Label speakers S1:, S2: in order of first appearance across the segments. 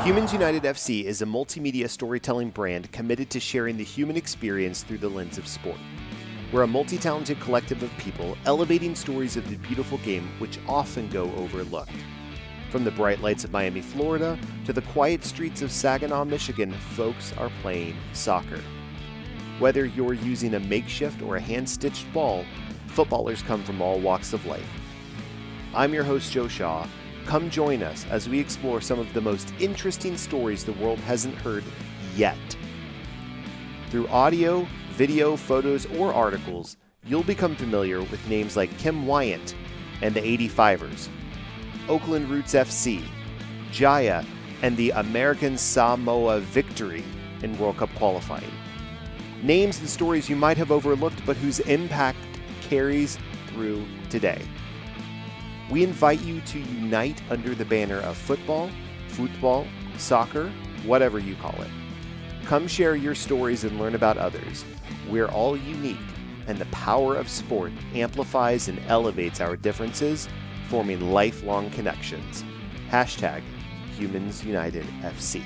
S1: Humans United FC is a multimedia storytelling brand committed to sharing the human experience through the lens of sport. We're a multi-talented collective of people elevating stories of the beautiful game which often go overlooked. From the bright lights of Miami, Florida, to the quiet streets of Saginaw, Michigan, folks are playing soccer. Whether you're using a makeshift or a hand-stitched ball, footballers come from all walks of life. I'm your host, Joe Shaw. Come join us as we explore some of the most interesting stories the world hasn't heard yet. Through audio, video, photos, or articles, you'll become familiar with names like Kim Wyant and the 85ers, Oakland Roots FC, Jaya, and the American Samoa victory in World Cup qualifying. Names and stories you might have overlooked, but whose impact carries through today. We invite you to unite under the banner of football, soccer, whatever you call it. Come share your stories and learn about others. We're all unique, and the power of sport amplifies and elevates our differences, forming lifelong connections. Hashtag Humans United FC.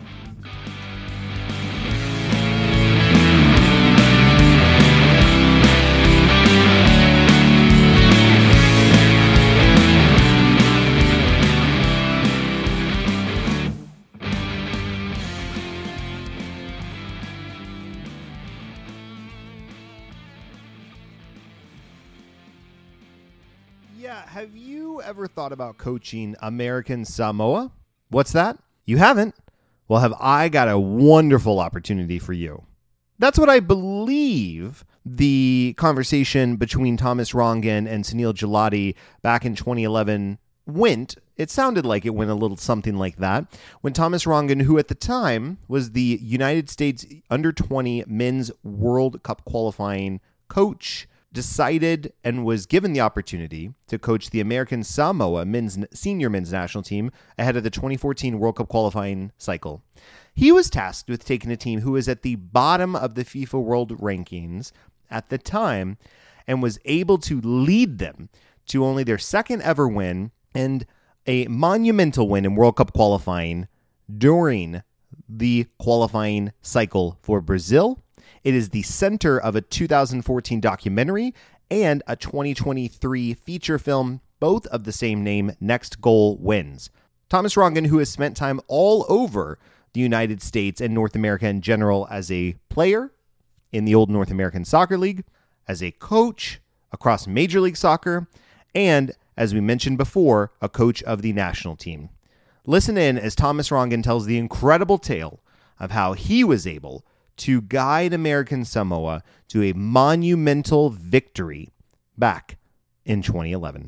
S1: Have you ever thought about coaching American Samoa? What's that? You haven't? Well, have I got a wonderful opportunity for you. That's what I believe the conversation between Thomas Rongen and Sunil Gulati back in 2011 went. It sounded like it went a little something like that. When Thomas Rongen, who at the time was the United States Under-20 Men's World Cup qualifying coach, decided and was given the opportunity to coach the American Samoa senior men's national team ahead of the 2014 World Cup qualifying cycle. He was tasked with taking a team who was at the bottom of the FIFA World Rankings at the time and was able to lead them to only their second ever win and a monumental win in World Cup qualifying during the qualifying cycle for Brazil. It is the center of a 2014 documentary and a 2023 feature film, both of the same name, Next Goal Wins. Thomas Rongen, who has spent time all over the United States and North America in general as a player in the old North American Soccer League, as a coach across Major League Soccer, and, as we mentioned before, a coach of the national team. Listen in as Thomas Rongen tells the incredible tale of how he was able to guide American Samoa to a monumental victory back in 2011.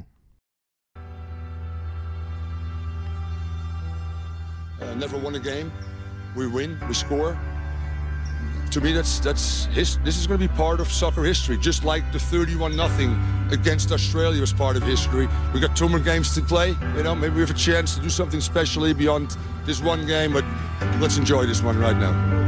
S2: Never won a game. We win, we score. To me, this is going to be part of soccer history, just like the 31-0 against Australia was part of history. We got 2 more games to play. Maybe we have a chance to do something specially beyond this one game, but let's enjoy this one right now.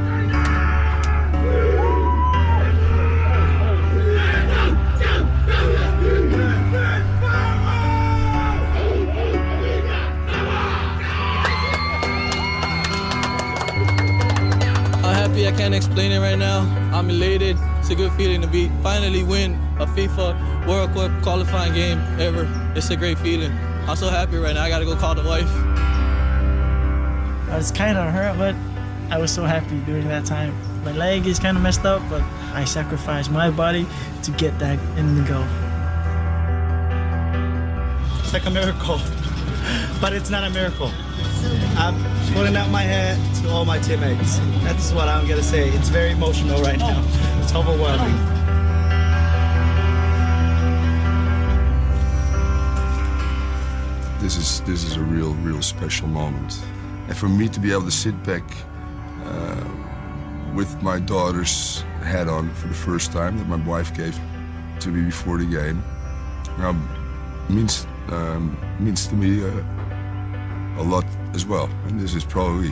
S3: I can't explain it right now. I'm elated. It's a good feeling to finally win a FIFA World Cup qualifying game ever. It's a great feeling. I'm so happy right now. I gotta go call the wife.
S4: I was kind of hurt, but I was so happy during that time. My leg is kind of messed up, but I sacrificed my body to get that in the goal. It's like a miracle, but it's not a miracle. I'm putting out my hand to all my teammates. That's what I'm going to say. It's very emotional right now. It's overwhelming.
S2: This is a real special moment. And for me to be able to sit back with my daughter's hat on for the first time that my wife gave to me before the game means to me a lot as well. And this is probably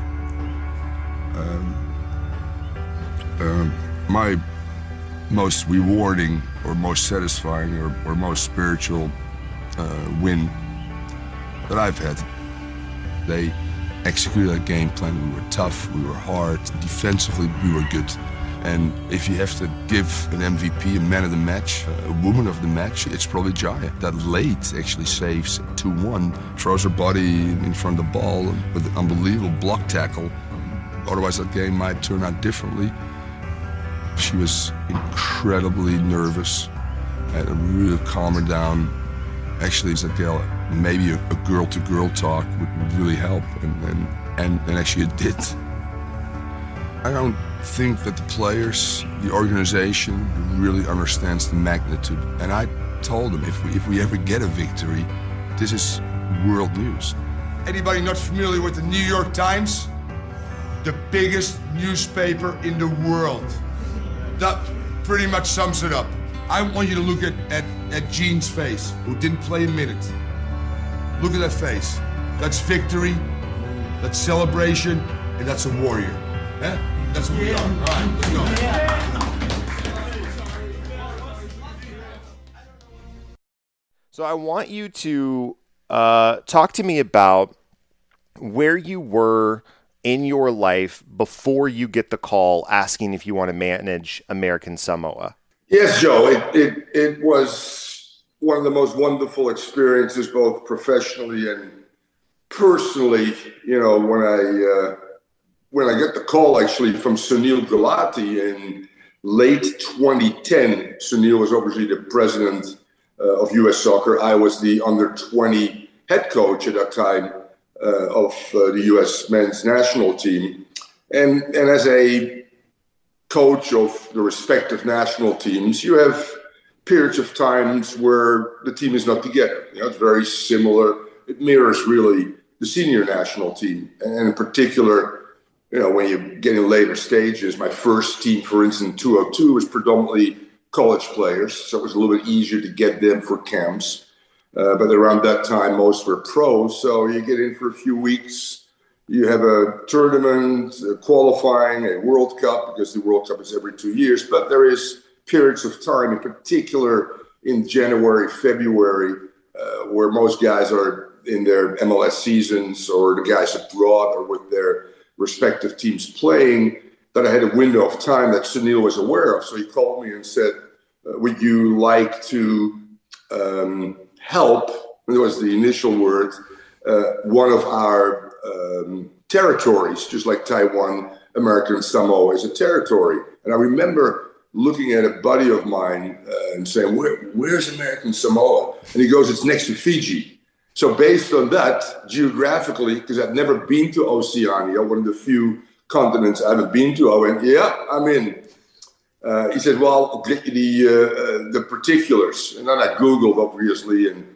S2: my most rewarding or most satisfying or most spiritual win that I've had. They executed our game plan. We were tough, we were hard, defensively we were good. And if you have to give an MVP, a man of the match, a woman of the match, it's probably Jaya. That late actually saves 2-1, throws her body in front of the ball with an unbelievable block tackle. Otherwise that game might turn out differently. She was incredibly nervous. I had to really calm her down. Actually, said, Gail, maybe a girl-to-girl talk would really help, and actually it did. I don't think that the players, the organization, really understands the magnitude. And I told them, if we ever get a victory, this is world news.
S5: Anybody not familiar with the New York Times? The biggest newspaper in the world. That pretty much sums it up. I want you to look at Jean's face, who didn't play a minute. Look at that face. That's victory, that's celebration, and that's a warrior. Eh? That's what we are. All right, let's go.
S1: So I want you to talk to me about where you were in your life before you get the call asking if you want to manage American Samoa.
S6: Yes, Joe. It was one of the most wonderful experiences, both professionally and personally. You know, when I got the call actually from Sunil Gulati in late 2010. Sunil was obviously the president of U.S. Soccer. I was the under-20 head coach at that time of the U.S. men's national team, and as a coach of the respective national teams, you have periods of times where the team is not together. You know, it's very similar. It mirrors really the senior national team. And in particular, you know, when you get in later stages, my first team, for instance, 202, was predominantly college players. So it was a little bit easier to get them for camps. But around that time, most were pros. So you get in for a few weeks. You have a tournament, qualifying, a World Cup, because the World Cup is every 2 years. But there is periods of time, in particular in January, February, where most guys are in their MLS seasons, or the guys abroad or with their respective teams playing, that I had a window of time that Sunil was aware of. So he called me and said, would you like to help, and that was the initial word, one of our territories, just like Taiwan, American Samoa is a territory. And I remember looking at a buddy of mine and saying, where's American Samoa? And he goes, it's next to Fiji. So based on that, geographically, because I'd never been to Oceania, one of the few continents I haven't been to, I went, yeah, I'm in. He said, well, the particulars. And then I Googled, obviously, and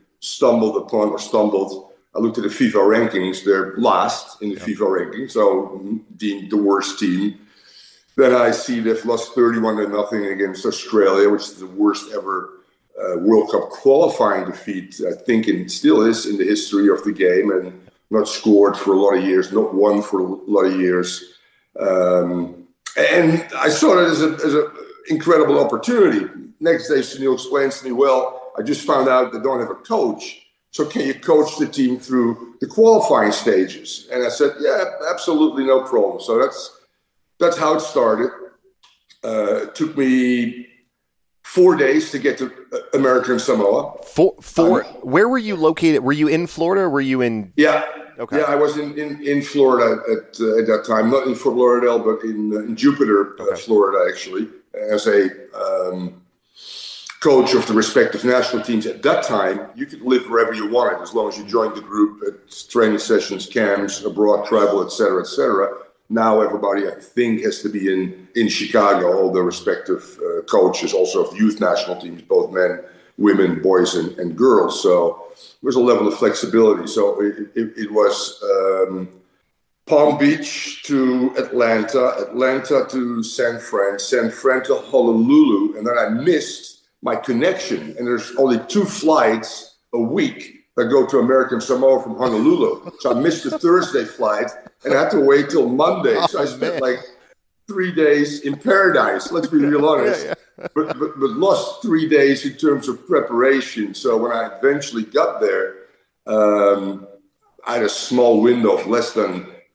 S6: I looked at the FIFA rankings. They're last in the FIFA rankings, so deemed the worst team. Then I see they've lost 31-0 against Australia, which is the worst ever World Cup qualifying defeat, I think, and still is in the history of the game, and not scored for a lot of years, not won for a lot of years. And I saw it as an incredible opportunity. Next day, Sunil explains to me, well, I just found out they don't have a coach. So can you coach the team through the qualifying stages? And I said, yeah, absolutely, no problem. So that's how it started. It took me 4 days to get to American Samoa.
S1: Where were you located? Were you in Florida or were you in?
S6: Yeah.
S1: Okay.
S6: Yeah, I was in Florida at that time, not in Fort Lauderdale, but in Jupiter, Florida, actually, as a coach of the respective national teams. At that time, you could live wherever you wanted, as long as you joined the group at training sessions, camps, abroad travel, et cetera, et cetera. Now everybody, I think, has to be in Chicago, all the respective coaches, also of youth national teams, both men, women, boys, and girls. So there's a level of flexibility. So it was Palm Beach to Atlanta to San Fran to Honolulu, and then I missed my connection. And there's only 2 flights a week that go to American Samoa from Honolulu. So I missed the Thursday flight, and I had to wait till Monday. So I spent like 3 days in paradise, let's be real honest. But lost 3 days in terms of preparation. So when I eventually got there, I had a small window of less than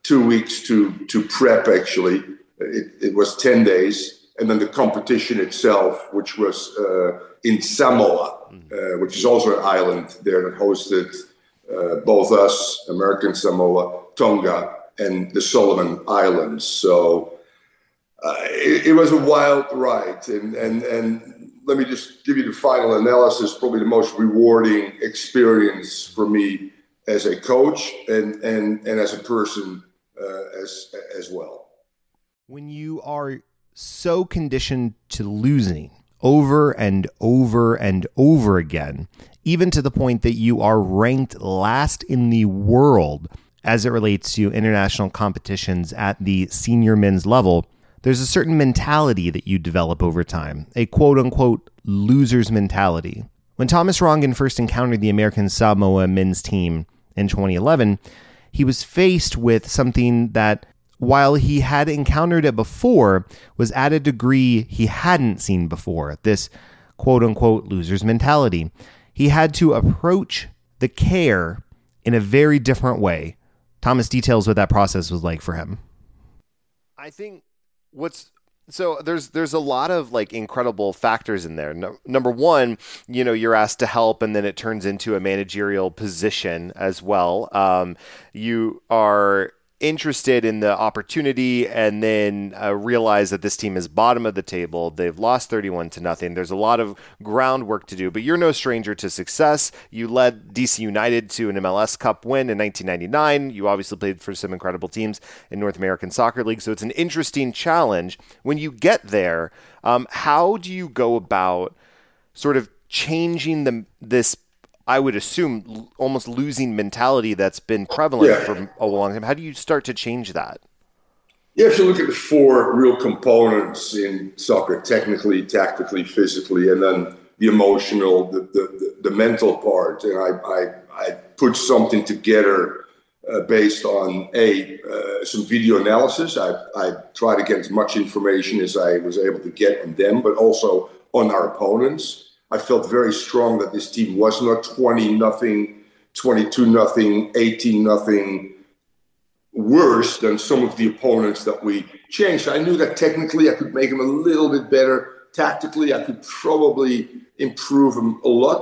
S6: 2 weeks to prep, actually. It was 10 days. And then the competition itself, which was in Samoa, which is also an island there that hosted both us, American Samoa, Tonga, and the Solomon Islands. So it was a wild ride. And let me just give you the final analysis, probably the most rewarding experience for me as a coach and as a person as well.
S1: When you are so conditioned to losing over and over and over again, even to the point that you are ranked last in the world as it relates to international competitions at the senior men's level, there's a certain mentality that you develop over time, a quote-unquote loser's mentality. When Thomas Rongen first encountered the American Samoa men's team in 2011, he was faced with something that, while he had encountered it before, was at a degree he hadn't seen before, this quote-unquote loser's mentality. He had to approach the care in a very different way. Thomas details what that process was like for him. I think there's a lot of like incredible factors in there. Number one, you're asked to help, and then it turns into a managerial position as well. You are interested in the opportunity, and then realize that this team is bottom of the table. They've lost 31-0. There's a lot of groundwork to do, but you're no stranger to success. You led DC United to an MLS Cup win in 1999. You obviously played for some incredible teams in North American Soccer League, so it's an interesting challenge. When you get there, how do you go about sort of changing this, I would assume, almost losing mentality that's been prevalent for a long time? How do you start to change that?
S6: You have to look at the four real components in soccer: technically, tactically, physically, and then the emotional, the mental part. And I put something together based on some video analysis. I tried to get as much information as I was able to get on them, but also on our opponents. I felt very strong that this team was not 20-0, 22-0, 18-0 worse than some of the opponents that we changed. I knew that technically I could make them a little bit better. Tactically, I could probably improve them a lot.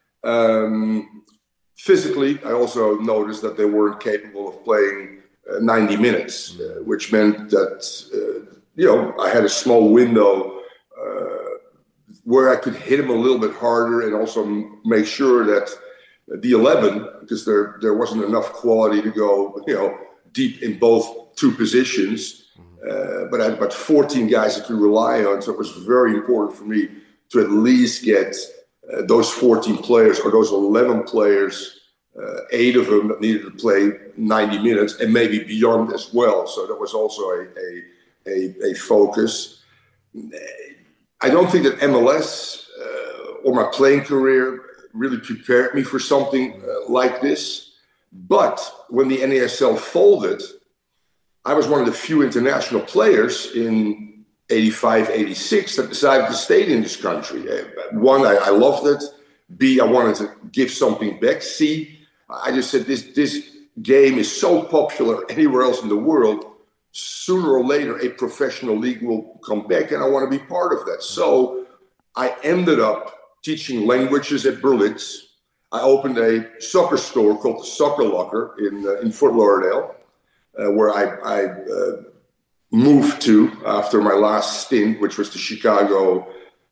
S6: Physically, I also noticed that they weren't capable of playing 90 minutes, which meant that, I had a small window where I could hit him a little bit harder, and also make sure that the 11, because there wasn't enough quality to go, deep in both two positions. But I had about 14 guys I could rely on, so it was very important for me to at least get those 14 players, or those 11 players, 8 of them that needed to play 90 minutes and maybe beyond as well. So that was also a focus. I don't think that MLS or my playing career really prepared me for something like this. But when the NASL folded, I was one of the few international players in 85, 86 that decided to stay in this country. One, I loved it. B, I wanted to give something back. C, I just said this game is so popular anywhere else in the world. Sooner or later, a professional league will come back, and I want to be part of that. So I ended up teaching languages at Berlitz. I opened a soccer store called the Soccer Locker in Fort Lauderdale, where I moved to after my last stint, which was the Chicago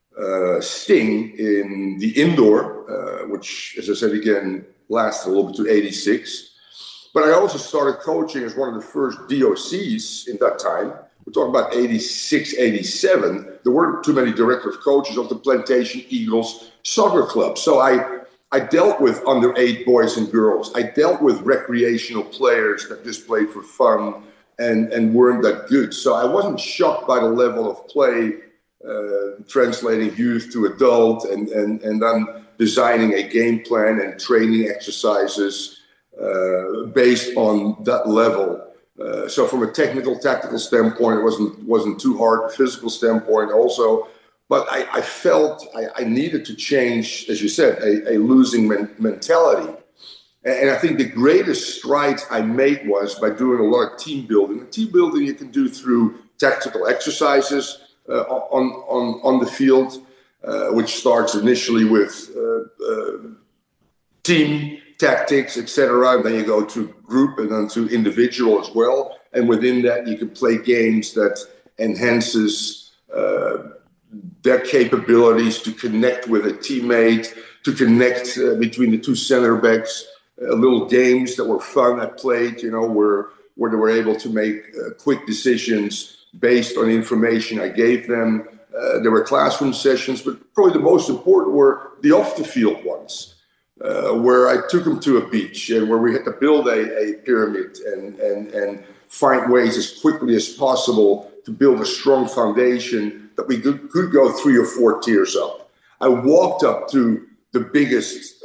S6: Sting in the indoor, which, as I said again, lasted a little bit to 86. But I also started coaching as one of the first DOCs in that time. We're talking about 86, 87. There weren't too many director of coaches of the Plantation Eagles Soccer Club. So I dealt with under 8 boys and girls. I dealt with recreational players that just played for fun and weren't that good. So I wasn't shocked by the level of play, translating youth to adult, and then designing a game plan and training exercises based on that level. So from a technical, tactical standpoint, it wasn't too hard. Physical standpoint also. But I felt I needed to change, as you said, a losing mentality. And I think the greatest strides I made was by doing a lot of team building. And team building you can do through tactical exercises on the field, which starts initially with team tactics, etc. And then you go to group and then to individual as well. And within that, you can play games that enhances their capabilities to connect with a teammate, to connect between the two center backs. Little games that were fun I played, where they were able to make quick decisions based on information I gave them. There were classroom sessions, but probably the most important were the off-the-field ones, where I took them to a beach and where we had to build a pyramid and find ways as quickly as possible to build a strong foundation that we could go 3 or 4 tiers up. I walked up to the biggest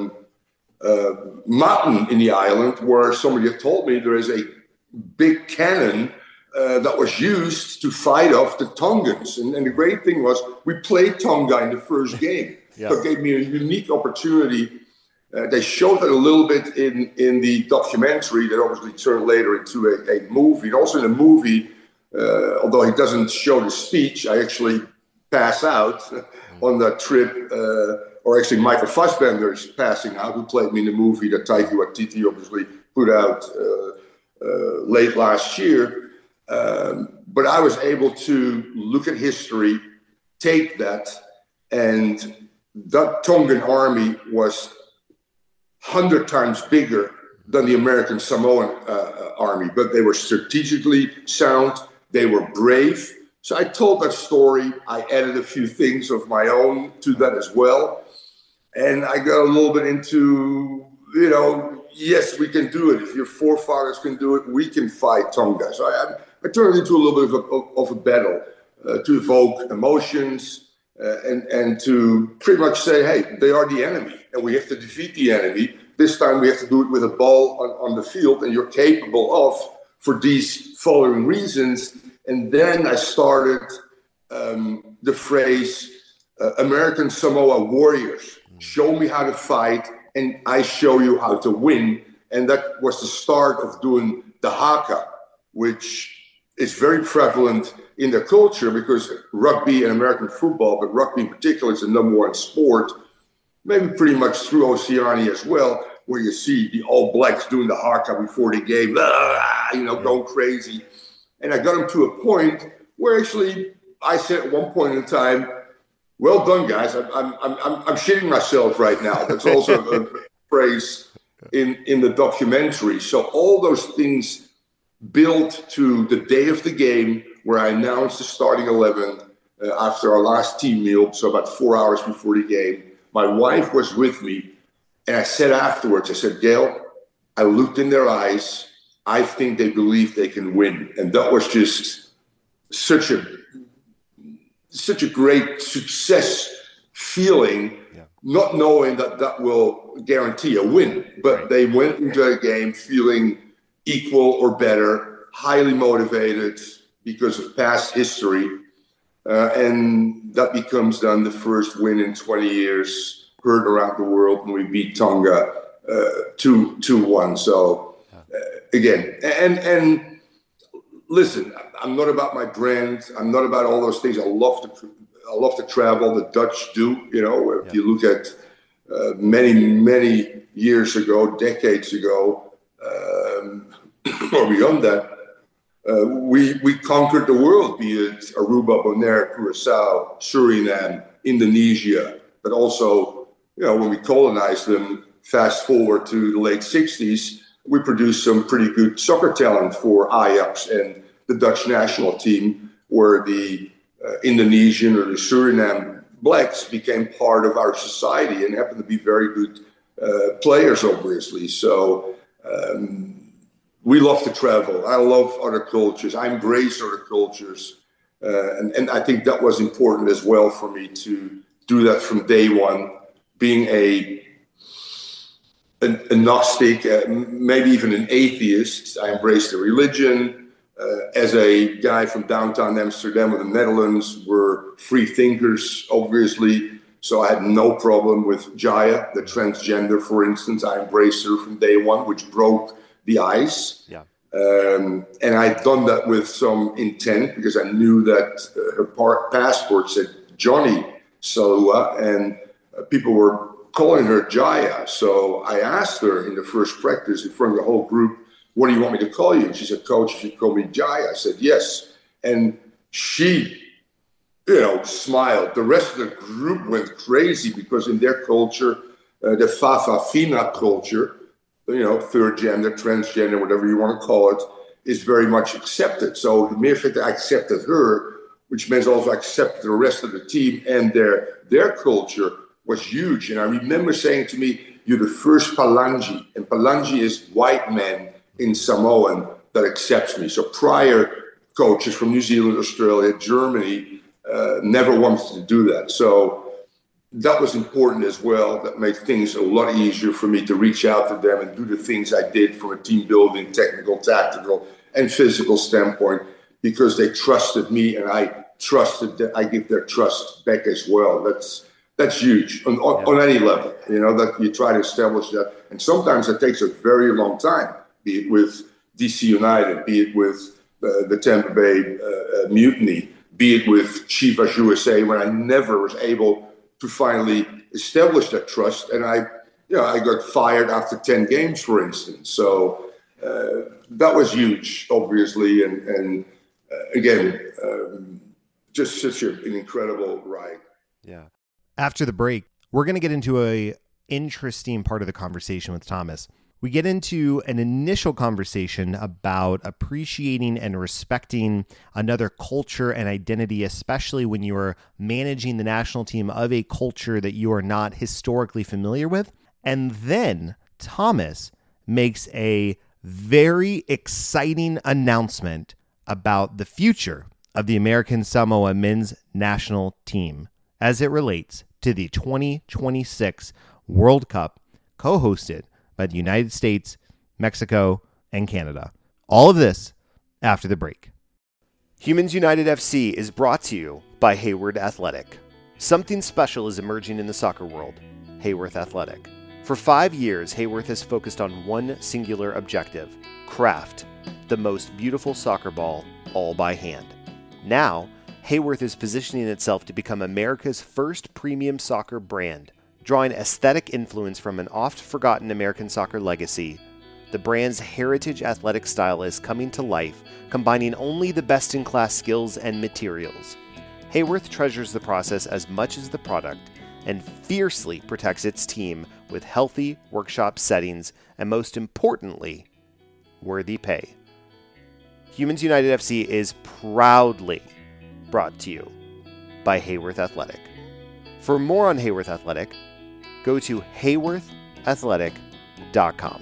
S6: mountain in the island, where somebody had told me there is a big cannon that was used to fight off the Tongans. And the great thing was we played Tonga in the first game.
S1: Yeah.
S6: So it gave me a unique opportunity. They showed it a little bit in the documentary that obviously turned later into a movie. And also in the movie, although he doesn't show the speech, I actually pass out on that trip. Or actually, Michael Fassbender is passing out, who played me in the movie that Taika Waititi obviously put out late last year. But I was able to look at history, take that, and that Tongan army was 100 times bigger than the American Samoan army, but they were strategically sound, they were brave. So I told that story. I added a few things of my own to that as well. And I got a little bit into, yes, we can do it. If your forefathers can do it, we can fight Tonga. So I turned it into a little bit of a battle to evoke emotions and to pretty much say, hey, they are the enemy and we have to defeat the enemy. This time we have to do it with a ball on the field, and you're capable of for these following reasons. And then I started the phrase, American Samoa warriors. Show me how to fight, and I show you how to win. And that was the start of doing the haka, which is very prevalent in their culture because rugby and American football, but rugby in particular, is the number one sport, maybe pretty much through Oceania as well, where you see the All Blacks doing the haka before the game, going crazy. And I got them to a point where actually I said at one point in time, well done, guys. I'm shitting myself right now. That's also a phrase in the documentary. So all those things built to the day of the game where I announced the starting 11 after our last team meal, so about 4 hours before the game. My wife was with me, and I said afterwards, I said, Gail, I looked in their eyes. I think they believe they can win. And that was just such a great success feeling, not knowing that will guarantee a win. But they went into a game feeling equal or better, highly motivated because of past history. And that becomes then the first win in 20 years, heard around the world, and we beat Tonga 2-1. So again, and listen, I'm not about my brand. I'm not about all those things. I love to travel. The Dutch do. If you look at many years ago, decades ago, or beyond that, we conquered the world. Be it Aruba, Bonaire, Curacao, Suriname, Indonesia, but also, when we colonized them. Fast forward to the late 60s, we produced some pretty good soccer talent for Ajax and the Dutch national team, where the Indonesian or the Suriname blacks became part of our society and happened to be very good players, obviously. So we love to travel. I love other cultures. I embrace other cultures. And I think that was important as well for me to do that from day one, being a Gnostic, maybe even an atheist. I embraced the religion. As a guy from downtown Amsterdam in the Netherlands, we're free thinkers, obviously. So I had no problem with Jaya, the transgender, for instance. I embraced her from day one, which broke the ice.
S1: Yeah.
S6: And I'd done that with some intent because I knew that her passport said Johnny Salua, and people were calling her Jaya. So I asked her in the first practice in front of the whole group, what do you want me to call you? And she said, Coach, if you call me Jaya. I said, yes. And she, smiled. The rest of the group went crazy because in their culture, the Fafafina culture, third gender, transgender, whatever you want to call it, is very much accepted. So the mere fact that I accepted her, which means also I accepted the rest of the team and their culture, was huge. And I remember saying to me, you're the first Palangi, and Palangi is white man in Samoan that accepts me. So prior coaches from New Zealand, Australia, Germany, never wanted to do that. So that was important as well. That made things a lot easier for me to reach out to them and do the things I did from a team building, technical, tactical, and physical standpoint, because they trusted me and I trusted that I give their trust back as well. That's huge on any level, that you try to establish that. And sometimes it takes a very long time, be it with DC United, be it with the Tampa Bay Mutiny, be it with Chivas USA, when I never was able to finally establish that trust. And I got fired after 10 games, for instance. So that was huge, obviously. And again, just such an incredible ride.
S1: Yeah. After the break, we're going to get into a interesting part of the conversation with Thomas. We get into an initial conversation about appreciating and respecting another culture and identity, especially when you are managing the national team of a culture that you are not historically familiar with. And then Thomas makes a very exciting announcement about the future of the American Samoa men's national team as it relates to the 2026 World Cup, co-hosted by the United States, Mexico, and Canada. All of this after the break. Humans United FC is brought to you by Hayward Athletic. Something special is emerging in the soccer world, Hayworth Athletic. For 5 years, Hayworth has focused on one singular objective: craft the most beautiful soccer ball all by hand. Now, Hayworth is positioning itself to become America's first premium soccer brand. Drawing aesthetic influence from an oft-forgotten American soccer legacy, the brand's heritage athletic style is coming to life, combining only the best-in-class skills and materials. Hayworth treasures the process as much as the product and fiercely protects its team with healthy workshop settings and, most importantly, worthy pay. Humans United FC is proudly brought to you by Hayworth Athletic. For more on Hayworth Athletic, go to hayworthathletic.com.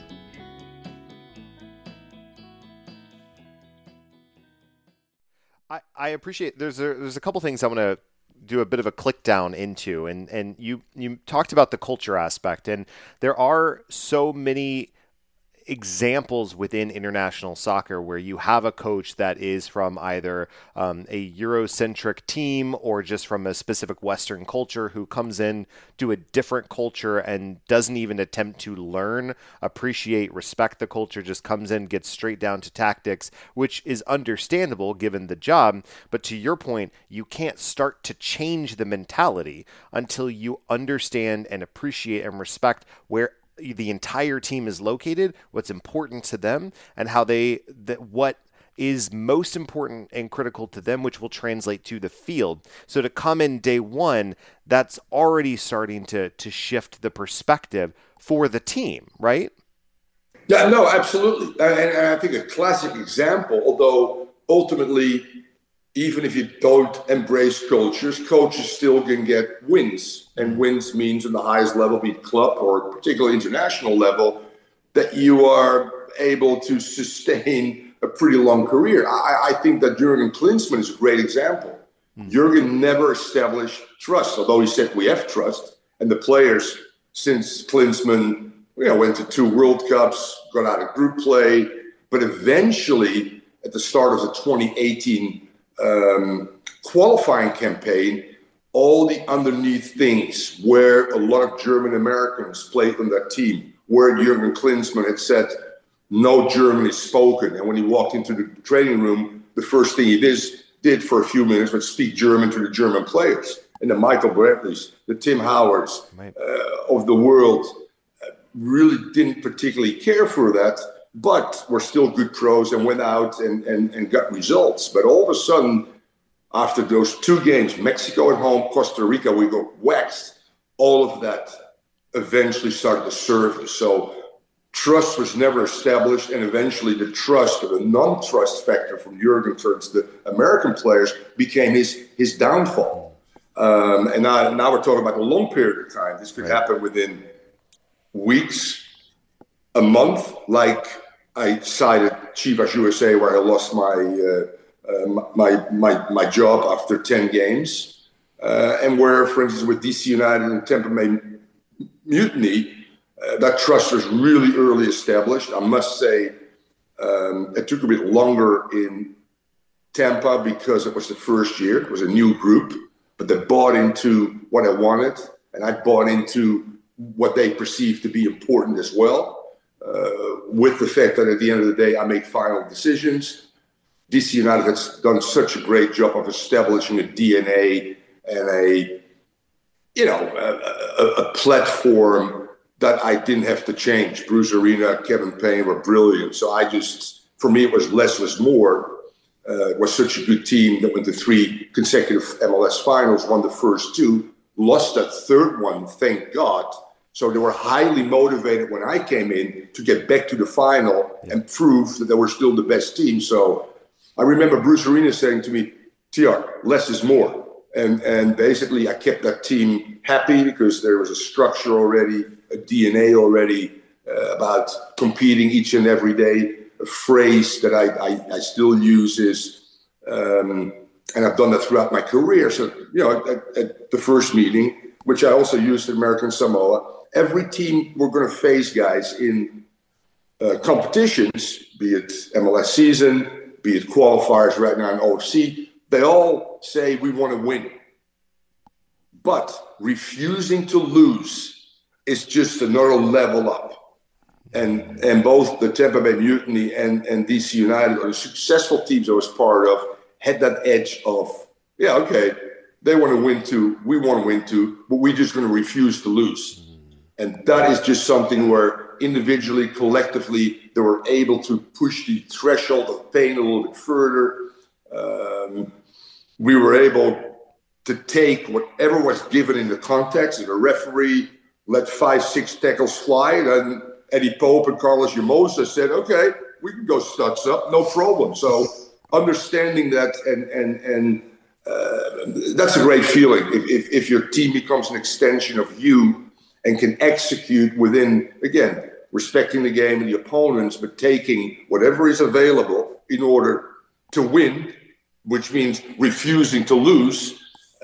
S1: I appreciate there's a couple things I want to do a bit of a click down into, and you talked about the culture aspect, and there are so many examples within international soccer where you have a coach that is from either a Eurocentric team or just from a specific Western culture who comes in to a different culture and doesn't even attempt to learn, appreciate, respect the culture, just comes in, gets straight down to tactics, which is understandable given the job. But to your point, you can't start to change the mentality until you understand and appreciate and respect where the entire team is located, what's important to them, and how what is most important and critical to them, which will translate to the field. So to come in day one, that's already starting to shift the perspective for the team, right?
S6: Yeah, no, absolutely. And I think a classic example, although ultimately, even if you don't embrace cultures, coaches still can get wins. And wins means on the highest level, be it club or particularly international level, that you are able to sustain a pretty long career. I think that Jurgen Klinsmann is a great example. Jurgen never established trust, although he said we have trust. And the players, since Klinsmann went to 2 World Cups, got out of group play, but eventually at the start of the 2018 qualifying campaign, all the underneath things where a lot of German Americans played on that team, where Jürgen Klinsmann had said, no German is spoken. And when he walked into the training room, the first thing he did for a few minutes was speak German to the German players. And the Michael Bradleys, the Tim Howards of the world really didn't particularly care for that, but were still good pros and went out and got results. But all of a sudden, after those 2 games, Mexico at home, Costa Rica, we got waxed. All of that eventually started to surface. So trust was never established, and eventually the trust or the non-trust factor from Jurgen towards the American players became his downfall. And now we're talking about a long period of time. This could happen within weeks, a month, like I cited Chivas USA, where I lost my job after 10 games, and where, for instance, with DC United and Tampa Bay Mutiny, that trust was really early established. I must say it took a bit longer in Tampa because it was the first year. It was a new group, but they bought into what I wanted, and I bought into what they perceived to be important as well, with the fact that at the end of the day, I make final decisions. DC United has done such a great job of establishing a DNA and a platform that I didn't have to change. Bruce Arena, Kevin Payne were brilliant. So for me, it was less was more. It was such a good team that went to 3 consecutive MLS finals, won the first 2, lost that third one, thank God. So they were highly motivated when I came in to get back to the final and prove that they were still the best team. So I remember Bruce Arena saying to me, TR, less is more. And basically I kept that team happy because there was a structure already, a DNA already about competing each and every day. A phrase that I still use is, and I've done that throughout my career. So, at the first meeting, which I also used at American Samoa, every team we're going to face, guys, in competitions, be it MLS season, be it qualifiers right now in OFC, they all say we want to win. But refusing to lose is just another level up. And both the Tampa Bay Mutiny and DC United, or the successful teams I was part of, had that edge of, they want to win too, we want to win too, but we're just going to refuse to lose. And that is just something where individually, collectively, they were able to push the threshold of pain a little bit further. We were able to take whatever was given in the context. If a referee let 5-6 tackles fly, then Eddie Pope and Carlos Llamosa said, okay, we can go studs up, no problem. So understanding that and that's a great feeling. If your team becomes an extension of you and can execute within, again, respecting the game and the opponents, but taking whatever is available in order to win, which means refusing to lose.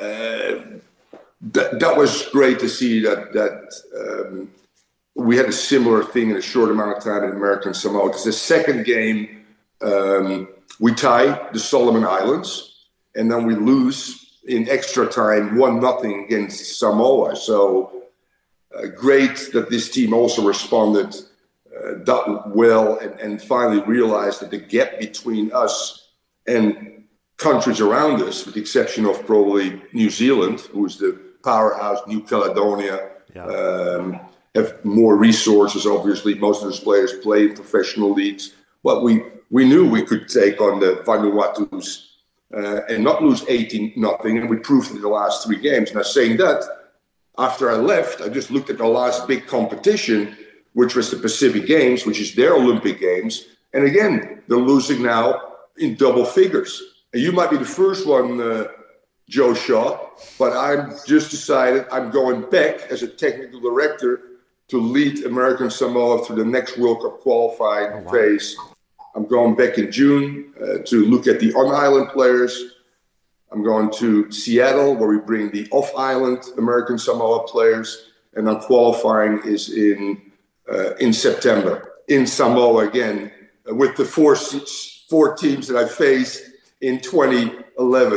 S6: That was great to see that we had a similar thing in a short amount of time in American Samoa. Because the second game, we tie the Solomon Islands, and then we lose in extra time 1-0 against Samoa. So great that this team also responded that well and finally realized that the gap between us and countries around us, with the exception of probably New Zealand, who is the powerhouse, New Caledonia, have more resources. Obviously, most of those players play in professional leagues. But we knew we could take on the Vanuatu's and not lose 18-0, and we proved it in the last 3 games. Now, saying that, after I left, I just looked at the last big competition, which was the Pacific Games, which is their Olympic Games. And again, they're losing now in double figures. And you might be the first one, Joe Shaw, but I've just decided I'm going back as a technical director to lead American Samoa through the next World Cup qualifying phase. I'm going back in June to look at the on-island players. I'm going to Seattle, where we bring the off-island American Samoa players, and then qualifying is in September in Samoa again, with the four teams that I faced in 2011.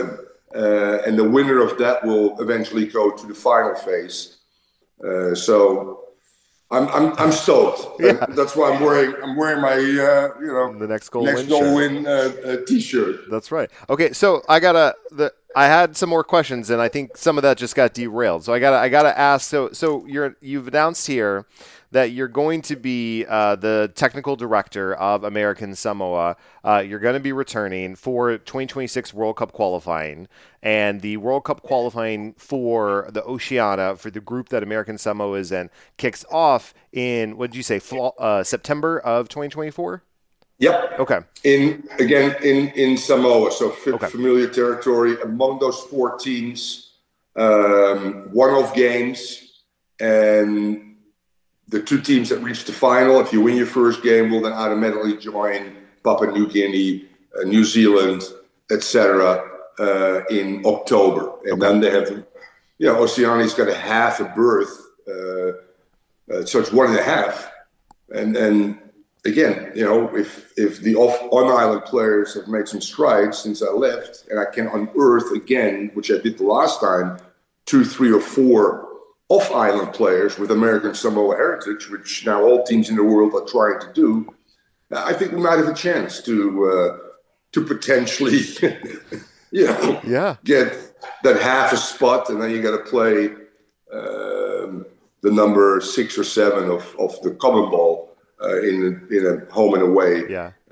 S6: and the winner of that will eventually go to the final phase. So I'm stoked.
S1: Yeah.
S6: That's why I'm wearing my
S1: The next goal win
S6: T-shirt.
S1: That's right. Okay, so I had some more questions, and I think some of that just got derailed. So I gotta ask. So you've announced here that you're going to be the technical director of American Samoa. You're going to be returning for 2026 World Cup qualifying, and the World Cup qualifying for the Oceania, for the group that American Samoa is in, kicks off in, what did you say, September of 2024?
S6: Yep.
S1: Okay.
S6: In Samoa, so familiar territory. Among those 4 teams, one-off games, and the 2 teams that reach the final, if you win your first game, will then automatically join Papua New Guinea, New Zealand, etc. In October. And then they have, Oceania's got a half a berth, so it's 1.5. And again, if the on-island players have made some strides since I left, and I can unearth again, which I did the last time, 2, 3, or 4 off-island players with American Samoa heritage, which now all teams in the world are trying to do, I think we might have a chance to potentially, get that half a spot, and then you got to play the number 6 or 7 of the common ball in a home and away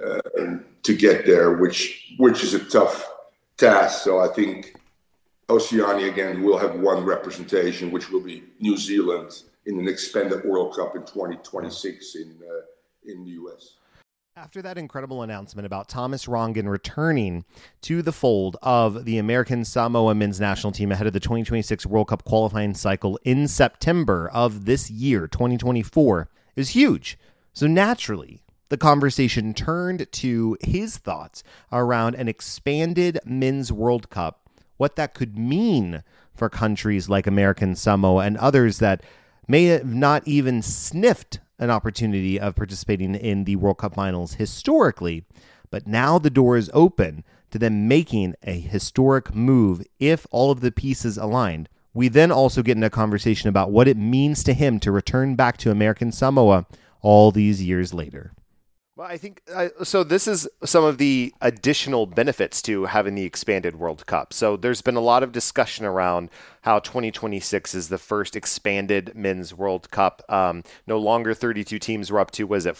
S6: to get there, which is a tough task. So I think Oceania, again, will have one representation, which will be New Zealand in an expanded World Cup in 2026 in the U.S.
S1: After that incredible announcement about Thomas Rongen returning to the fold of the American Samoa men's national team ahead of the 2026 World Cup qualifying cycle in September of this year, 2024, is huge. So naturally, the conversation turned to his thoughts around an expanded men's World Cup, what that could mean for countries like American Samoa and others that may have not even sniffed an opportunity of participating in the World Cup finals historically, but now the door is open to them making a historic move if all of the pieces aligned. We then also get into a conversation about what it means to him to return back to American Samoa all these years later. Well, I think so. This is some of the additional benefits to having the expanded World Cup. So there's been a lot of discussion around how 2026 is the first expanded men's World Cup. No longer 32 teams. We're up to, was it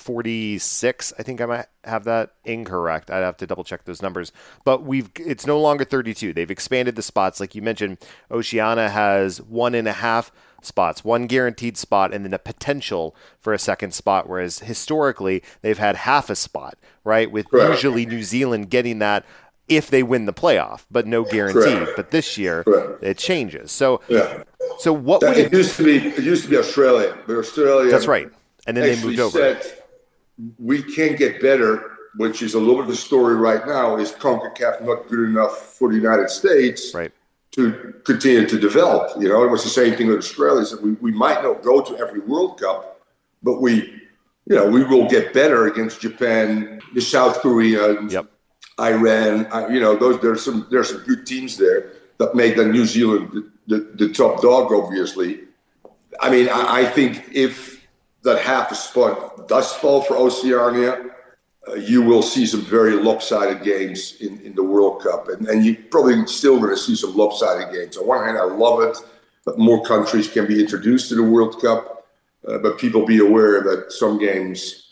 S1: 46? I think I might have that incorrect. I'd have to double check those numbers. But it's no longer 32. They've expanded the spots. Like you mentioned, Oceania has 1.5 spots, 1 guaranteed spot, and then a potential for a second spot, whereas historically they've had half a spot, right? With usually New Zealand getting that if they win the playoff, but no guarantee. But this year it changes. So what would
S6: it used to be Australia, but Australia,
S1: that's right, and then they moved over.
S6: Said, we can't get better, which is a little bit of the story right now. Is CONCACAF not good enough for the United States?
S1: Right.
S6: To continue to develop, it was the same thing with Australia. So we might not go to every World Cup, but we will get better against Japan, the South Korea, Iran. There's some good teams there that make the New Zealand the top dog. Obviously, I mean, I think if that half a spot does fall for Oceania, you will see some very lopsided games in the World Cup. And you're probably still going to see some lopsided games. On one hand, I love it that more countries can be introduced to the World Cup. But people be aware that some games,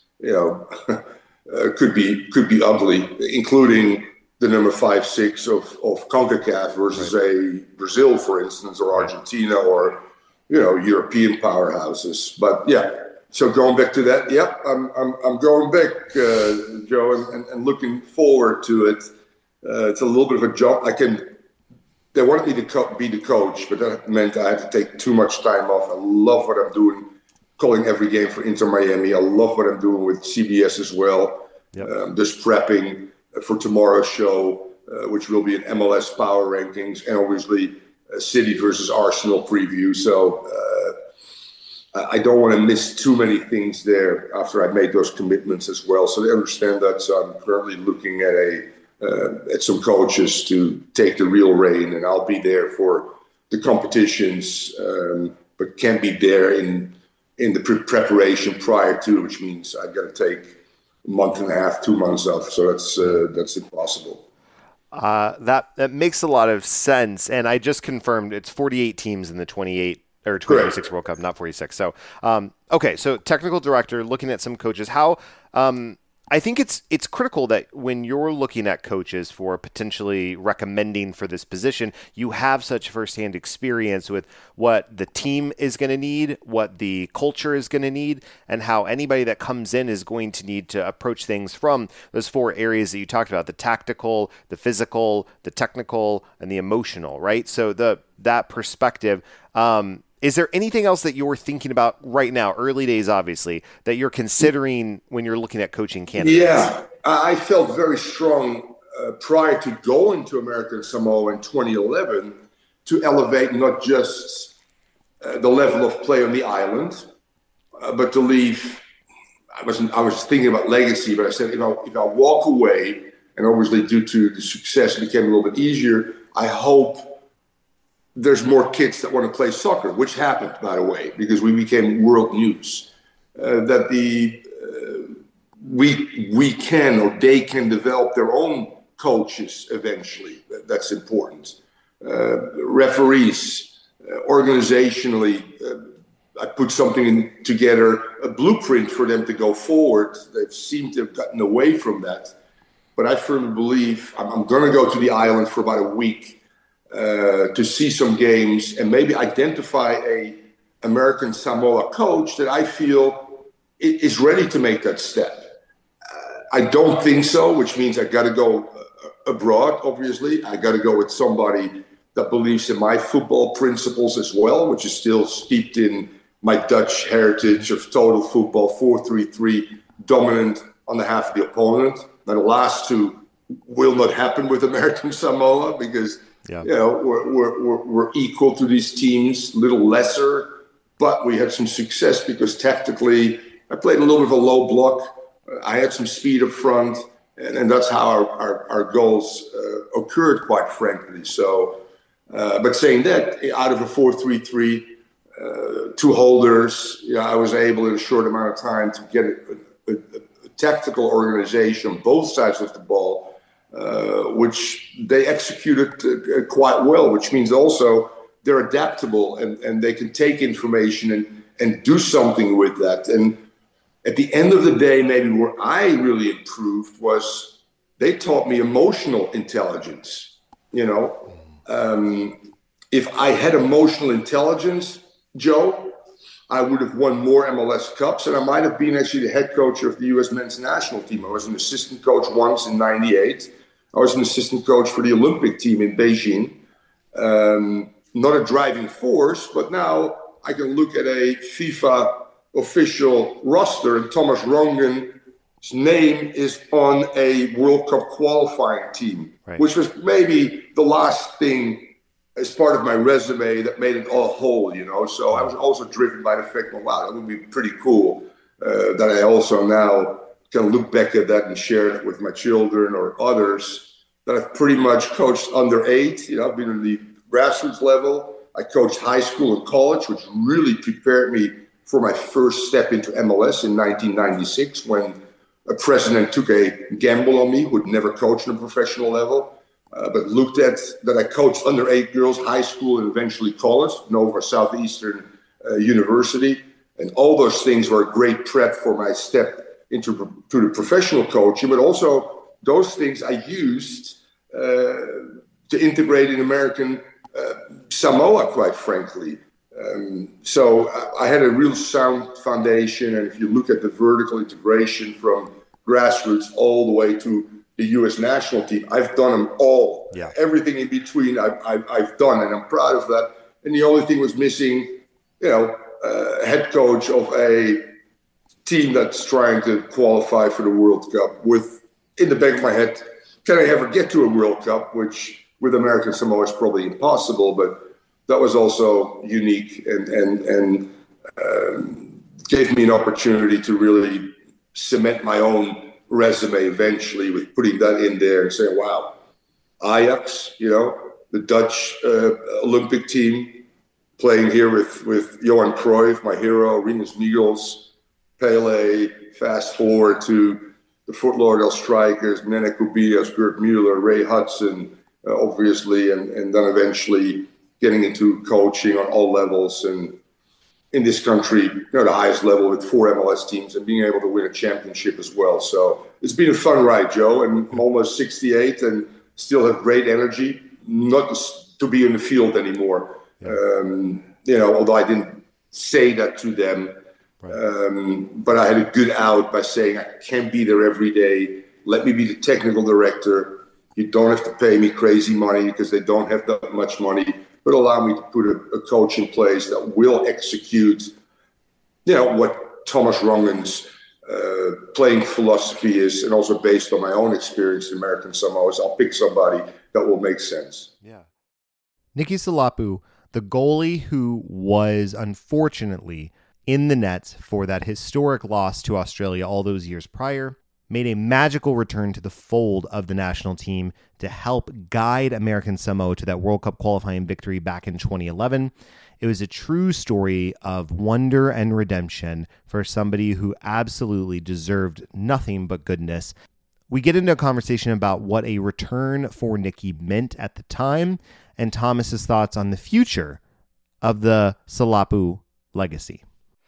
S6: could be ugly, including the number 5, 6 of CONCACAF versus a Brazil, for instance, or Argentina, or, European powerhouses. But so going back to that, I'm going back, Joe, and looking forward to it. It's a little bit of a jump. They wanted me to be the coach, but that meant I had to take too much time off. I love what I'm doing, calling every game for Inter Miami. I love what I'm doing with CBS as well. Just prepping for tomorrow's show, which will be an MLS Power Rankings, and obviously City versus Arsenal preview. So I don't want to miss too many things there after I made those commitments as well. So they understand that. So I'm currently looking at at some coaches to take the real reign, and I'll be there for the competitions, but can't be there in the preparation prior to, which means I've got to take a month and a half, 2 months off. So that's impossible.
S1: That makes a lot of sense, and I just confirmed it's 48 teams in the 2026 World Cup, not 46. So, okay, so technical director, looking at some coaches, how I think it's critical that when you're looking at coaches for potentially recommending for this position, you have such firsthand experience with what the team is going to need, what the culture is going to need, and how anybody that comes in is going to need to approach things from those 4 areas that you talked about: the tactical, the physical, the technical, and the emotional, right? So that perspective. Is there anything else that you're thinking about right now, early days obviously, that you're considering when you're looking at coaching candidates?
S6: Yeah, I felt very strong prior to going to American Samoa in 2011 to elevate not just the level of play on the island, but to leave. I was thinking about legacy, but I said, if I walk away, and obviously due to the success, it became a little bit easier. I hope there's more kids that want to play soccer, which happened, by the way, because we became world news. That we can, or they can, develop their own coaches eventually. That's important. Referees, organizationally, I put something together, a blueprint for them to go forward. They seem to have gotten away from that. But I firmly believe I'm going to go to the island for about a week to see some games and maybe identify a American Samoa coach that I feel is ready to make that step. I don't think so, which means I got to go abroad, obviously. I got to go with somebody that believes in my football principles as well, which is still steeped in my Dutch heritage of total football, 4-3-3, dominant on the half of the opponent. Now, the last 2 will not happen with American Samoa because we're equal to these teams, a little lesser, but we had some success because tactically I played a little bit of a low block. I had some speed up front, and that's how our goals occurred, quite frankly. So, but saying that, out of a 4-3-3, 2 holders, I was able in a short amount of time to get a tactical organization on both sides of the ball, which they executed quite well, which means also they're adaptable and they can take information and do something with that. And at the end of the day, maybe where I really improved was they taught me emotional intelligence. If I had emotional intelligence, Joe, I would have won more MLS Cups, and I might have been actually the head coach of the U.S. men's national team. I was an assistant coach once in '98. I was an assistant coach for the Olympic team in Beijing. Not a driving force, but now I can look at a FIFA official roster, and Thomas Rongen's name is on a World Cup qualifying team, right, which was maybe the last thing as part of my resume that made it all whole, So I was also driven by the fact, wow, that would be pretty cool that I also now can look back at that and share it with my children or others that I've pretty much coached under 8. I've been in the grassroots level. I coached high school and college, which really prepared me for my first step into MLS in 1996 when a president took a gamble on me who had never coached on a professional level. But looked at that I coached under 8 girls, high school, and eventually college, Nova Southeastern University. And all those things were a great prep for my step into the professional coaching. But also those things I used to integrate in American Samoa, quite frankly. So I had a real sound foundation. And if you look at the vertical integration from grassroots all the way to the U.S. national team, I've done them all. Yeah. Everything in between I've done, and I'm proud of that. And the only thing was missing, head coach of a team that's trying to qualify for the World Cup with, in the back of my head, can I ever get to a World Cup, which with American Samoa is probably impossible, but that was also unique and gave me an opportunity to really cement my own resume eventually with putting that in there and saying, wow, Ajax, the Dutch Olympic team, playing here with Johan Cruyff, my hero, Rinus Michels, Pele. Fast forward to the Fort Lauderdale Strikers, Nene Kubias, Gerd Mueller, Ray Hudson, obviously, and then eventually getting into coaching on all levels, and in this country, the highest level with 4 MLS teams and being able to win a championship as well. So it's been a fun ride, Joe, and I'm almost 68 and still have great energy, not to be in the field anymore. Although I didn't say that to them, but I had a good out by saying I can't be there every day. Let me be the technical director. You don't have to pay me crazy money because they don't have that much money, but allow me to put a coach in place that will execute, what Thomas Rongen's playing philosophy is, and also based on my own experience in American Samoa. I'll pick somebody that will make sense.
S1: Yeah. Nicky Salapu, the goalie who was unfortunately in the nets for that historic loss to Australia all those years prior, made a magical return to the fold of the national team to help guide American Samoa to that World Cup qualifying victory back in 2011. It was a true story of wonder and redemption for somebody who absolutely deserved nothing but goodness. We get into a conversation about what a return for Nicky meant at the time and Thomas's thoughts on the future of the Salapu legacy.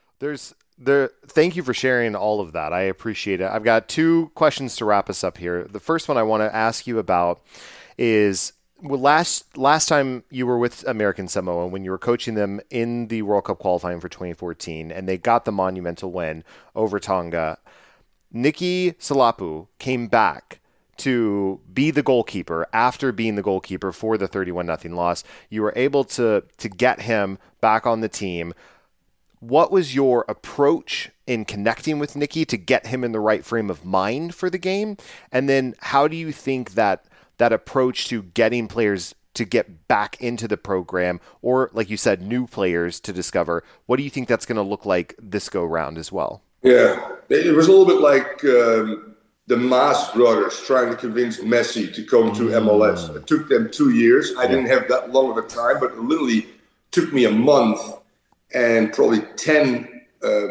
S1: Thank you for sharing all of that. I appreciate it. I've got 2 questions to wrap us up here. The first one I want to ask you about is, last time you were with American Samoa, when you were coaching them in the World Cup qualifying for 2014, and they got the monumental win over Tonga, Nicky Salapu came back to be the goalkeeper after being the goalkeeper for the 31-0 loss. You were able to get him back on the team. What was your approach in connecting with Nicky to get him in the right frame of mind for the game? And then how do you think that approach to getting players to get back into the program, or like you said, new players to discover, what do you think that's going to look like this go round as well?
S6: Yeah, it was a little bit like the Maas brothers trying to convince Messi to come to MLS. It took them 2 years. I didn't have that long of a time, but it literally took me a month and probably 10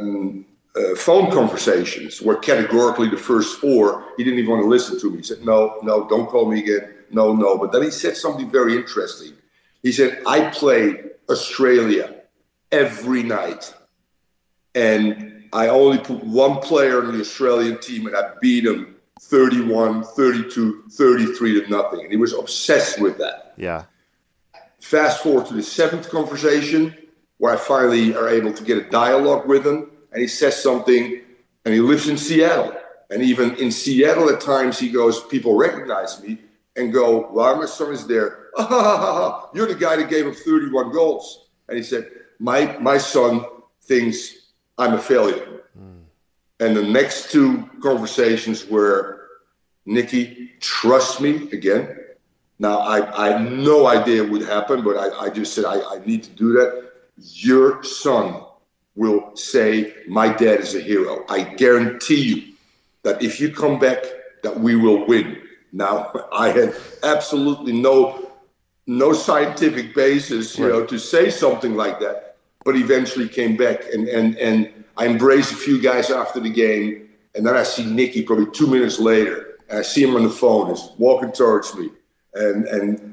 S6: phone conversations where categorically the first 4, he didn't even want to listen to me. He said, no, don't call me again. No. But then he said something very interesting. He said, I play Australia every night, and I only put one player on the Australian team, and I beat him 31, 32, 33 to nothing. And he was obsessed with that.
S1: Yeah.
S6: Fast forward to the 7th conversation, where I finally are able to get a dialogue with him, and he says something, and he lives in Seattle. And even in Seattle at times he goes, people recognize me and go, while my son is there, you're the guy that gave him 31 goals. And he said, my son thinks I'm a failure. And the next 2 conversations were, Nicky, trust me again. Now, I had no idea it would happen, but I just said, I need to do that. Your son will say, my dad is a hero. I guarantee you that if you come back, that we will win. Now, I had absolutely no scientific basis, to say something like that, but eventually came back, and I embraced a few guys after the game, and then I see Nicky probably 2 minutes later, and I see him on the phone, he's walking towards me, and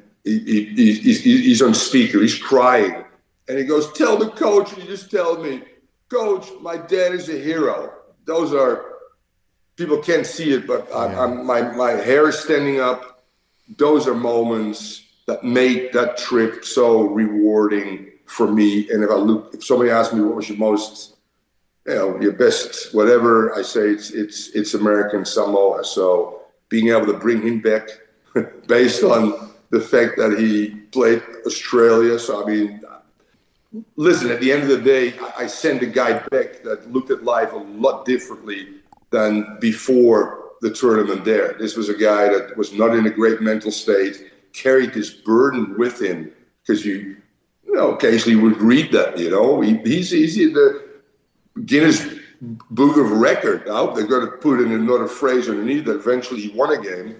S6: he's on speaker, he's crying, and he goes, tell the coach, and he just tells me, Coach, my dad is a hero. Those are, people can't see it, but my hair is standing up. Those are moments that made that trip so rewarding for me. And if somebody asks me what was your most, your best, whatever, I say it's American Samoa. So being able to bring him back based on the fact that he played Australia. So, I mean, listen, at the end of the day, I sent a guy back that looked at life a lot differently than before the tournament there. This was a guy that was not in a great mental state, carried this burden with him, because you occasionally would read that, he's in the Guinness book of record. I hope they're going to put in another phrase underneath that eventually he won a game.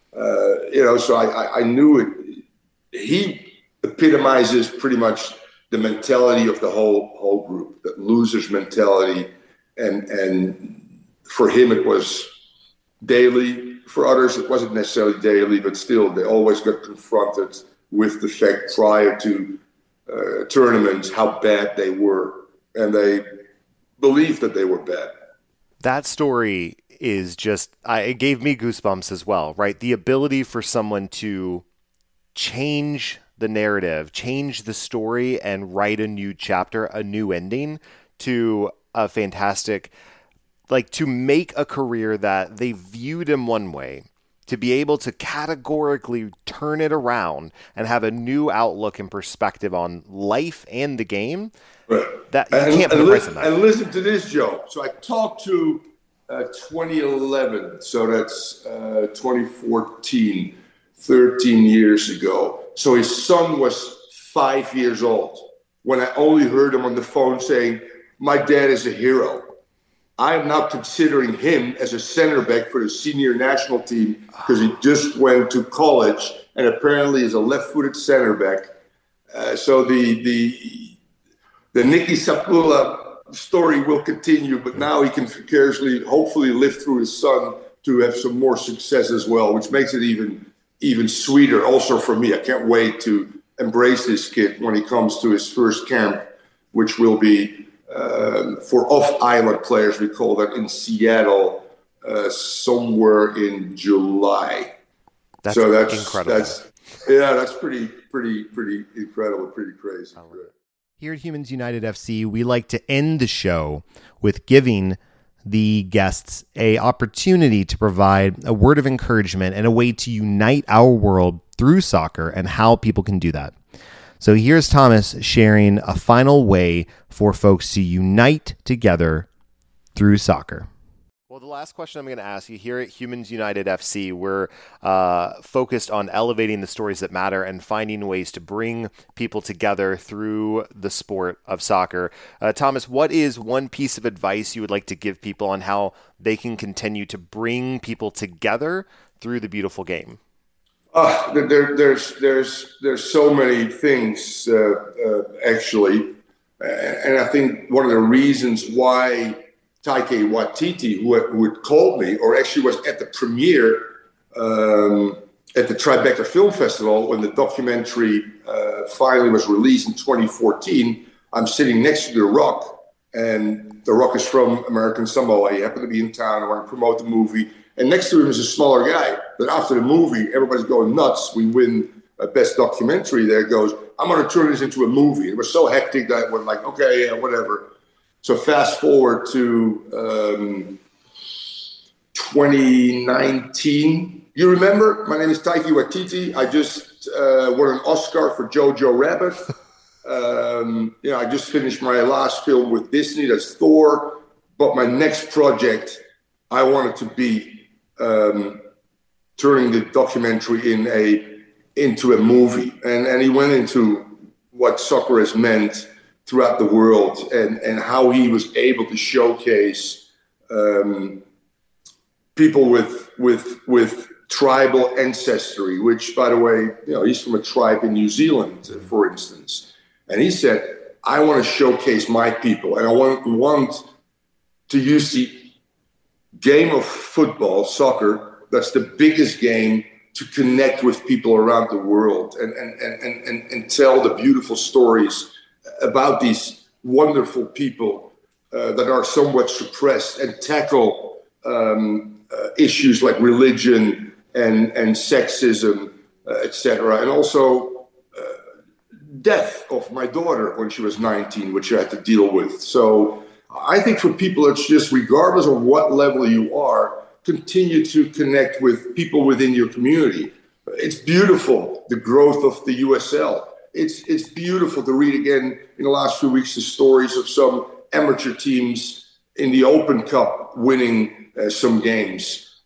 S6: So I knew it. He epitomizes pretty much the mentality of the whole group, the loser's mentality. And for him, it was daily. For others, it wasn't necessarily daily, but still, they always got confronted with the fact prior to tournaments how bad they were. And they believed that they were bad.
S1: That story is just, it gave me goosebumps as well, right? The ability for someone to change the narrative, change the story, and write a new chapter, a new ending to a fantastic, like to make a career that they viewed him one way, to be able to categorically turn it around and have a new outlook and perspective on life and the game.
S6: Right.
S1: That you can't put a price on that.
S6: And listen to this, Joe. So I talked to 2011, so that's 2014, 13 years ago. So his son was 5 years old when I only heard him on the phone saying, "My dad is a hero. I am now considering him as a center back for the senior national team because he just went to college and apparently is a left-footed center back." So the Nicky Sapula story will continue, but now he can vicariously, hopefully, live through his son to have some more success as well, which makes it even sweeter. Also for me, I can't wait to embrace this kid when he comes to his first camp, which will be for off-island players. We call that in Seattle, somewhere in July.
S1: That's incredible.
S6: That's pretty incredible, pretty crazy.
S1: Here at Humans United FC, we like to end the show with giving the guests an opportunity to provide a word of encouragement and a way to unite our world through soccer and how people can do that. So here's Thomas sharing a final way for folks to unite together through soccer. Well, the last question I'm going to ask you here at Humans United FC, we're focused on elevating the stories that matter and finding ways to bring people together through the sport of soccer. Thomas, what is one piece of advice you would like to give people on how they can continue to bring people together through the beautiful game?
S6: There's so many things, actually. And I think one of the reasons why Taika Waititi, who had called me, or actually was at the premiere at the Tribeca Film Festival when the documentary finally was released in 2014. I'm sitting next to The Rock, and The Rock is from American Samoa. He happened to be in town. I want to promote the movie. And next to him is a smaller guy. But after the movie, everybody's going nuts. We win Best Documentary. There goes, I'm going to turn this into a movie. It was so hectic that I went like, okay, yeah, whatever. So fast forward to 2019. You remember? My name is Taika Waititi. I just won an Oscar for Jojo Rabbit. I just finished my last film with Disney. That's Thor. But my next project, I wanted to be turning the documentary into a movie. And he went into what soccer has meant throughout the world and how he was able to showcase people with tribal ancestry, which, by the way, he's from a tribe in New Zealand, for instance. And he said, I want to showcase my people, and I want to use the game of football, soccer, that's the biggest game, to connect with people around the world and tell the beautiful stories about these wonderful people that are somewhat suppressed, and tackle issues like religion and sexism, etc. And also death of my daughter when she was 19, which I had to deal with. So I think for people, it's just, regardless of what level you are, continue to connect with people within your community. It's beautiful, the growth of the USL. It's beautiful to read again in the last few weeks the stories of some amateur teams in the Open Cup winning some games.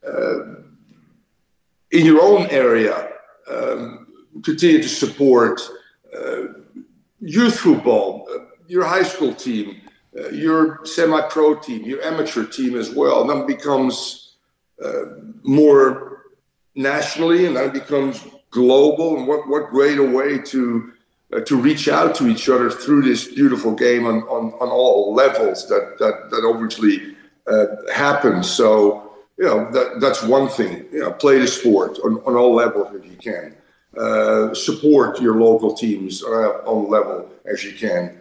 S6: In your own area, continue to support youth football, your high school team, your semi-pro team, your amateur team as well. And then it becomes more nationally, and then it becomes global. And what greater way to reach out to each other through this beautiful game on all levels that obviously happens. So, that's one thing. Play the sport on all levels if you can. Support your local teams on level as you can.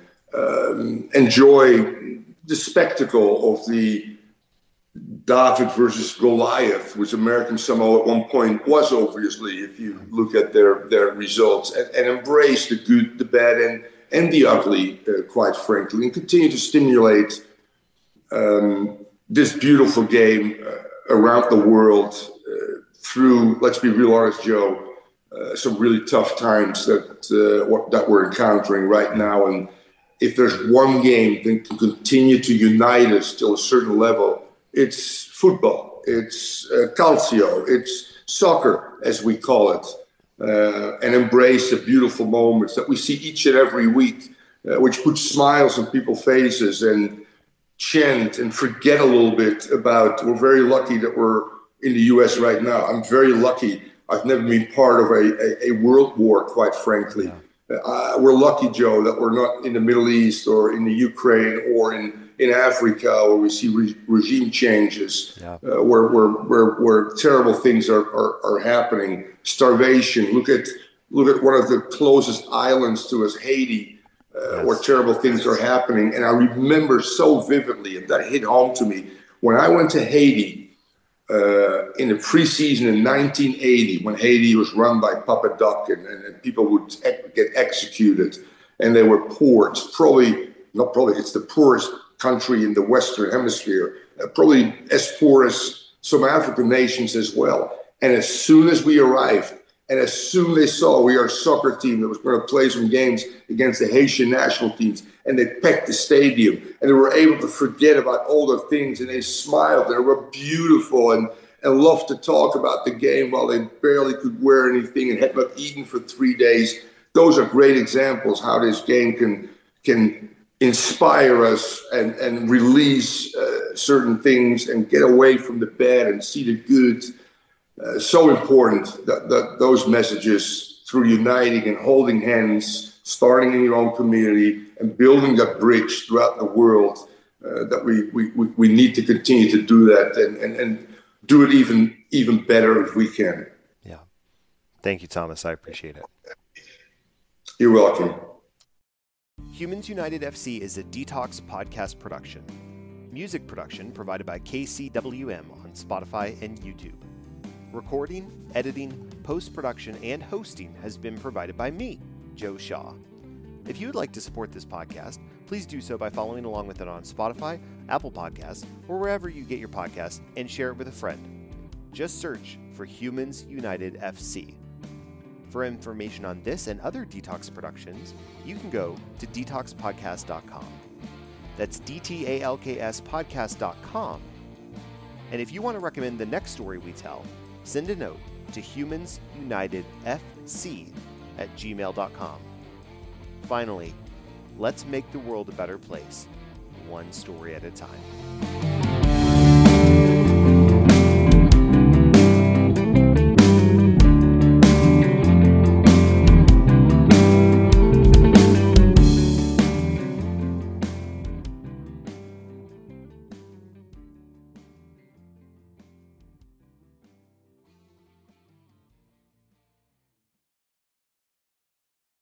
S6: Enjoy the spectacle of the David versus Goliath, which American Samoa at one point was, obviously, if you look at their results, and embrace the good, the bad, and the ugly, quite frankly, and continue to stimulate this beautiful game around the world through, let's be real honest, Joe, some really tough times that we're encountering right now. And if there's one game that can continue to unite us to a certain level, it's football, it's calcio, it's soccer, as we call it, and embrace the beautiful moments that we see each and every week, which puts smiles on people's faces, and chant and forget a little bit about. We're very lucky that we're in the U.S. right now. I'm very lucky. I've never been part of a world war, quite frankly. Yeah. We're lucky, Joe, that we're not in the Middle East or in the Ukraine or in Africa, where we see regime changes, where terrible things are happening. Starvation. Look at one of the closest islands to us, Haiti, where terrible things are happening. And I remember so vividly, and that hit home to me, when I went to Haiti in the preseason in 1980, when Haiti was run by Papa Doc, and people would get executed, and they were poor. It's it's the poorest country in the Western Hemisphere, probably as poor as some African nations as well. And as soon as we arrived, and as soon as they saw we are a soccer team that was going to play some games against the Haitian national teams, and they packed the stadium, and they were able to forget about all the things, and they smiled, and they were beautiful, and loved to talk about the game while they barely could wear anything and had not eaten for 3 days. Those are great examples how this game can inspire us and release certain things and get away from the bad and see the good. So important that those messages, through uniting and holding hands, starting in your own community and building that bridge throughout the world, that we need to continue to do that and do it even better if we can.
S1: Yeah. Thank you, Thomas. I appreciate it.
S6: You're welcome.
S1: Humans United FC is a Detox podcast production. Music production provided by KCWM on Spotify and YouTube. Recording, editing, post-production, and hosting has been provided by me, Joe Shaw. If you would like to support this podcast, please do so by following along with it on Spotify, Apple Podcasts, or wherever you get your podcasts, and share it with a friend. Just search for Humans United FC. For information on this and other Detox productions, you can go to detoxpodcast.com. That's DTALKS podcast.com. And if you want to recommend the next story we tell, send a note to humansunitedfc@gmail.com. Finally, let's make the world a better place, one story at a time.